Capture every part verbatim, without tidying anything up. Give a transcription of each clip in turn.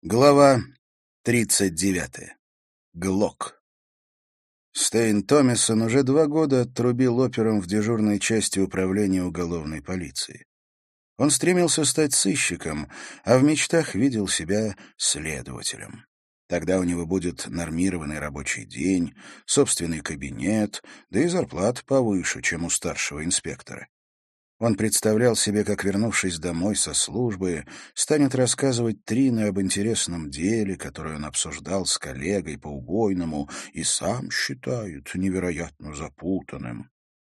Глава тридцать девятая. Глок. Стейн Томисон уже два года отрубил опером в дежурной части управления уголовной полиции. Он стремился стать сыщиком, а в мечтах видел себя следователем. Тогда у него будет нормированный рабочий день, собственный кабинет, да и зарплата повыше, чем у старшего инспектора. Он представлял себе, как, вернувшись домой со службы, станет рассказывать Трине об интересном деле, которое он обсуждал с коллегой по убойному и сам считает невероятно запутанным.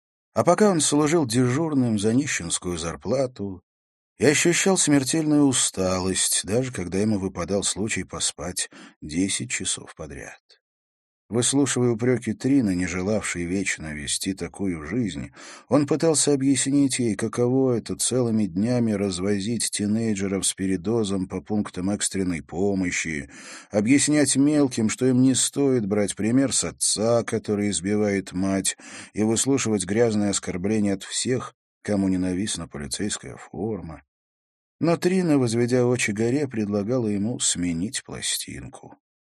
А пока он служил дежурным за нищенскую зарплату и ощущал смертельную усталость, даже когда ему выпадал случай поспать десять часов подряд. Выслушивая упреки Трины, не желавшей вечно вести такую жизнь, он пытался объяснить ей, каково это целыми днями развозить тинейджеров с передозом по пунктам экстренной помощи, объяснять мелким, что им не стоит брать пример с отца, который избивает мать, и выслушивать грязные оскорбления от всех, кому ненавистна полицейская форма. Но Трина, возведя очи горе, предлагала ему сменить пластинку.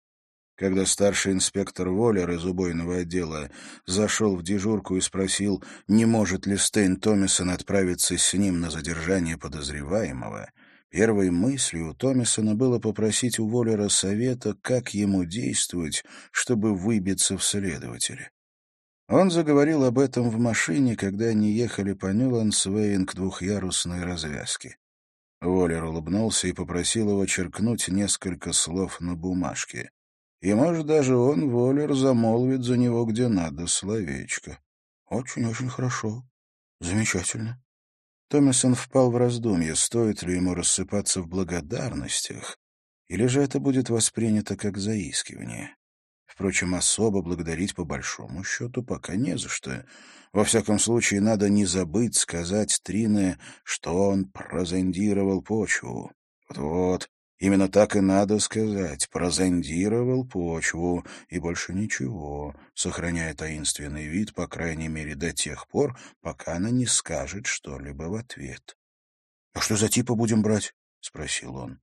Когда старший инспектор Воллер из убойного отдела зашел в дежурку и спросил, не может ли Стейн Томисон отправиться с ним на задержание подозреваемого, первой мыслью у Томисона было попросить у Воллера совета, как ему действовать, чтобы выбиться в следователи. Он заговорил об этом в машине, когда они ехали по Нюландс-Вейн к двухъярусной развязке. Воллер улыбнулся и попросил его черкнуть несколько слов на бумажке. И, может, даже он, Воллер, замолвит за него где надо словечко. Очень-очень хорошо. Замечательно. Томисон впал в раздумье, стоит ли ему рассыпаться в благодарностях, или же это будет воспринято как заискивание. Впрочем, особо благодарить по большому счету пока не за что. Во всяком случае, надо не забыть сказать Трине, что он прозондировал почву. Вот-вот. Именно так и надо сказать. Прозондировал почву, и больше ничего, сохраняя таинственный вид, по крайней мере, до тех пор, пока она не скажет что-либо в ответ. — А что за типа будем брать? — спросил он.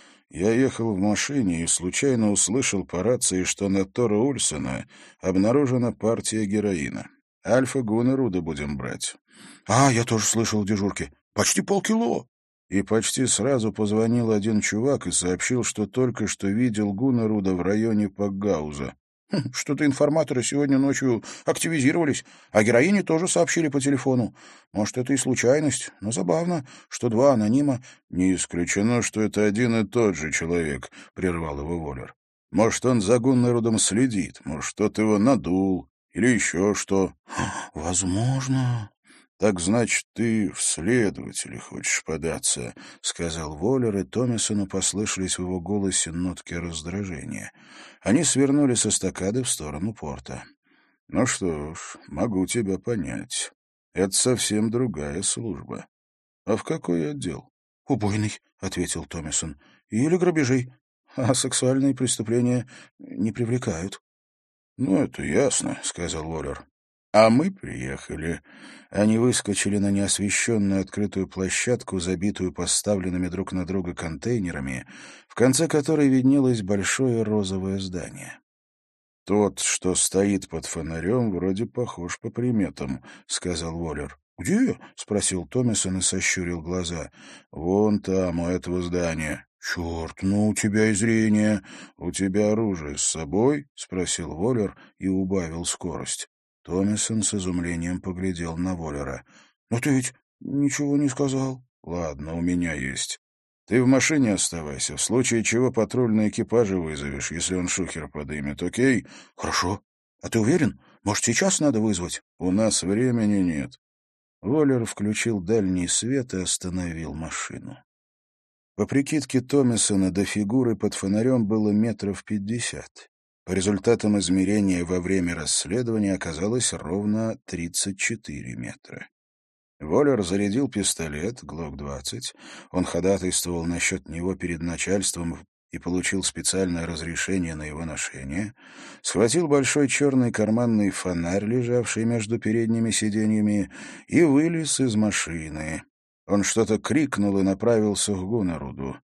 Я ехал в машине и случайно услышал по рации, что на Тора Ульсона обнаружена партия героина. Альфа Гуннеруда будем брать. — А, я тоже слышал в дежурке. Почти полкило. И почти сразу позвонил один чувак и сообщил, что только что видел Гуннеруда в районе Пакгауза. Хм, что-то информаторы сегодня ночью активизировались, а героине тоже сообщили по телефону. Может, это и случайность, но забавно, что два анонима... — Не исключено, что это один и тот же человек, — прервал его Воллер. — Может, он за Гуннерудом следит, может, тот его надул или еще что. — Возможно... — Так, значит, ты в следователи хочешь податься, — сказал Воллер, и Томисону послышались в его голосе нотки раздражения. Они свернули с эстакады в сторону порта. — Ну что ж, могу тебя понять. Это совсем другая служба. А в какой отдел? — Убойный, — ответил Томисон. — Или грабежей. А сексуальные преступления не привлекают. — Ну, это ясно, — сказал Воллер. А мы приехали. Они выскочили на неосвещенную открытую площадку, забитую поставленными друг на друга контейнерами, в конце которой виднелось большое розовое здание. «Тот, что стоит под фонарем, вроде похож по приметам», — сказал Воллер. «Где?» — спросил Томисон и сощурил глаза. «Вон там, у этого здания». «Черт, ну у тебя и зрение. У тебя оружие с собой?» — спросил Воллер и убавил скорость. Томисон с изумлением поглядел на Воллера. — Но ты ведь ничего не сказал. — Ладно, у меня есть. Ты в машине оставайся, в случае чего патрульные экипажи вызовешь, если он шухер подымет, окей? — Хорошо. А ты уверен? Может, сейчас надо вызвать? — У нас времени нет. Воллер включил дальний свет и остановил машину. По прикидке Томисона до фигуры под фонарем было метров пятьдесят. По результатам измерения во время расследования оказалось ровно тридцать четыре метра. Воллер зарядил пистолет Глок двадцать. Он ходатайствовал насчет него перед начальством и получил специальное разрешение на его ношение. Схватил большой черный карманный фонарь, лежавший между передними сиденьями, и вылез из машины. Он что-то крикнул и направился к Гуннеруду.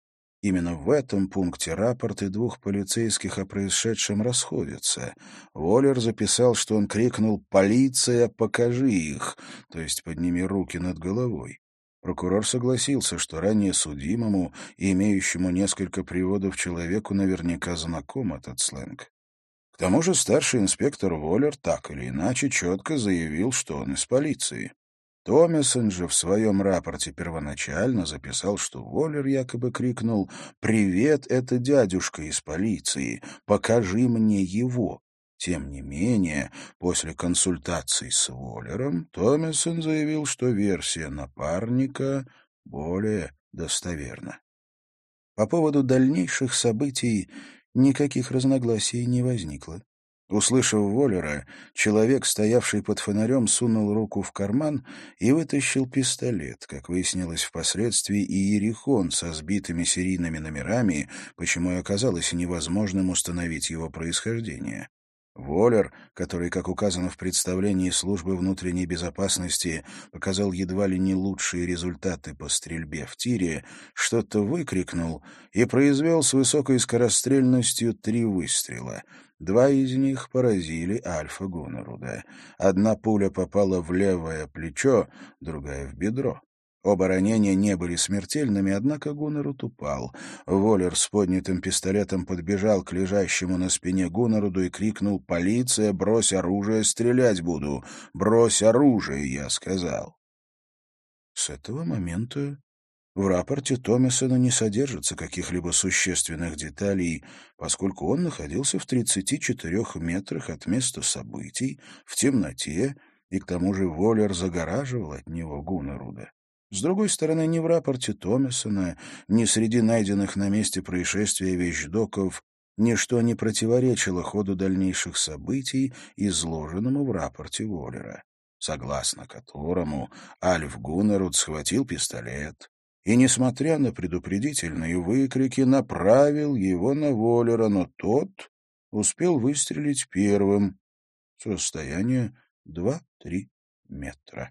Именно в этом пункте рапорты двух полицейских о происшедшем расходятся. Воллер записал, что он крикнул «Полиция, покажи их!», то есть «подними руки над головой». Прокурор согласился, что ранее судимому и имеющему несколько приводов человеку наверняка знаком этот сленг. К тому же старший инспектор Воллер так или иначе четко заявил, что он из полиции. Томисон же в своем рапорте первоначально записал, что Воллер якобы крикнул «Привет, это дядюшка из полиции, покажи мне его». Тем не менее, после консультаций с Воллером, Томисон заявил, что версия напарника более достоверна. По поводу дальнейших событий никаких разногласий не возникло. Услышав Воллера, человек, стоявший под фонарем, сунул руку в карман и вытащил пистолет, как выяснилось впоследствии, и иерихон со сбитыми серийными номерами, почему и оказалось невозможным установить его происхождение. Воллер, который, как указано в представлении службы внутренней безопасности, показал едва ли не лучшие результаты по стрельбе в тире, что-то выкрикнул и произвел с высокой скорострельностью три выстрела. Два из них поразили Альфа Гуннеруда. Одна пуля попала в левое плечо, другая — в бедро. Оба ранения не были смертельными, однако Гуннеруд упал. Воллер с поднятым пистолетом подбежал к лежащему на спине Гуннеруду и крикнул «Полиция, брось оружие, стрелять буду! Брось оружие!» — я сказал. С этого момента в рапорте Томисона не содержится каких-либо существенных деталей, поскольку он находился в тридцати четырёх метрах от места событий, в темноте, и к тому же Воллер загораживал от него Гуннеруда. С другой стороны, ни в рапорте Томисона, ни среди найденных на месте происшествия вещдоков ничто не противоречило ходу дальнейших событий, изложенному в рапорте Воллера, согласно которому Альф Гуннеруд схватил пистолет и, несмотря на предупредительные выкрики, направил его на Воллера, но тот успел выстрелить первым с расстояния два-три метра.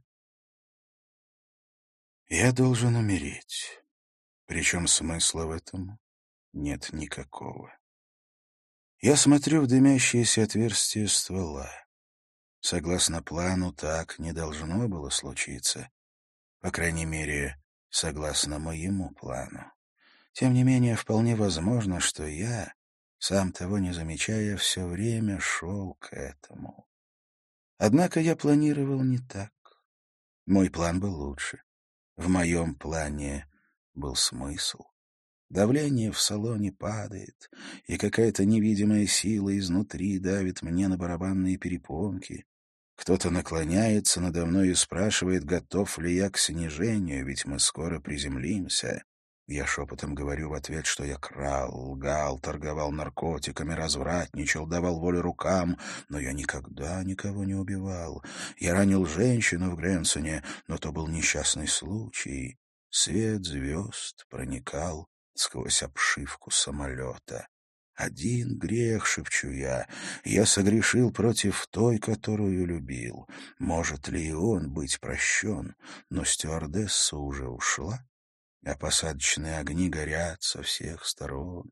Я должен умереть, причем смысла в этом нет никакого. Я смотрю в дымящееся отверстие ствола. Согласно плану, так не должно было случиться. По крайней мере, согласно моему плану. Тем не менее, вполне возможно, что я, сам того не замечая, все время шел к этому. Однако я планировал не так. Мой план был лучше. В моем плане был смысл. Давление в салоне падает, и какая-то невидимая сила изнутри давит мне на барабанные перепонки. Кто-то наклоняется надо мной и спрашивает, готов ли я к снижению, ведь мы скоро приземлимся. Я шепотом говорю в ответ, что я крал, лгал, торговал наркотиками, развратничал, давал волю рукам, но я никогда никого не убивал. Я ранил женщину в Гренсоне, но то был несчастный случай. Свет звезд проникал сквозь обшивку самолета. «Один грех, — шепчу я, — я согрешил против той, которую любил. Может ли и он быть прощен? Но стюардесса уже ушла, а посадочные огни горят со всех сторон».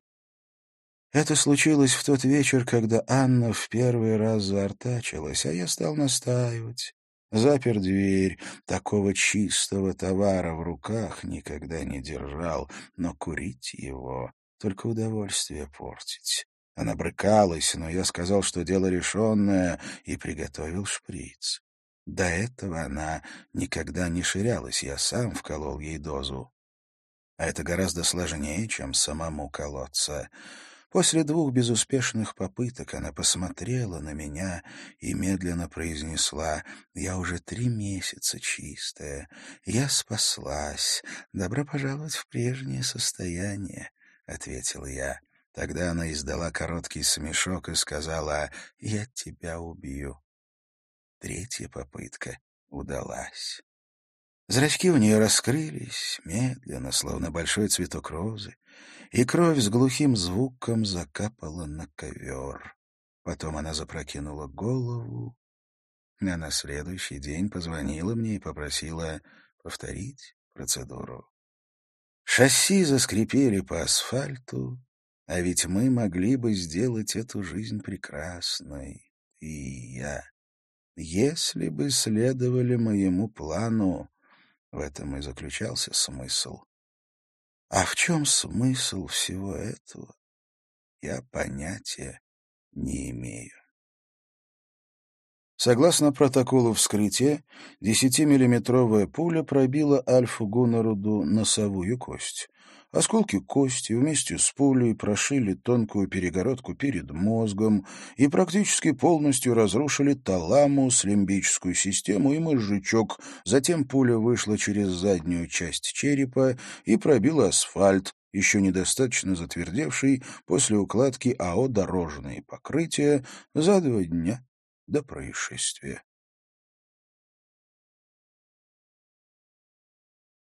Это случилось в тот вечер, когда Анна в первый раз заортачилась, а я стал настаивать. Запер дверь, такого чистого товара в руках никогда не держал, но курить его — только удовольствие портить. Она брыкалась, но я сказал, что дело решенное, и приготовил шприц. До этого она никогда не ширялась, я сам вколол ей дозу. А это гораздо сложнее, чем самому колоться. После двух безуспешных попыток она посмотрела на меня и медленно произнесла: «Я уже три месяца чистая. Я спаслась. Добро пожаловать в прежнее состояние», — ответил я. Тогда она издала короткий смешок и сказала: «Я тебя убью». Третья попытка удалась. Зрачки у нее раскрылись, медленно, словно большой цветок розы, и кровь с глухим звуком закапала на ковер. Потом она запрокинула голову, а на следующий день позвонила мне и попросила повторить процедуру. Шасси заскрипели по асфальту, а ведь мы могли бы сделать эту жизнь прекрасной. И я, если бы следовали моему плану, в этом и заключался смысл. А в чем смысл всего этого, я понятия не имею. Согласно протоколу вскрытия, десятимиллиметровая пуля пробила Альфу Гуннаруду носовую кость. Осколки кости вместе с пулей прошили тонкую перегородку перед мозгом и практически полностью разрушили таламус, лимбическую систему и мозжечок. Затем пуля вышла через заднюю часть черепа и пробила асфальт, еще недостаточно затвердевший после укладки АО «Дорожные покрытия» за два дня до происшествия.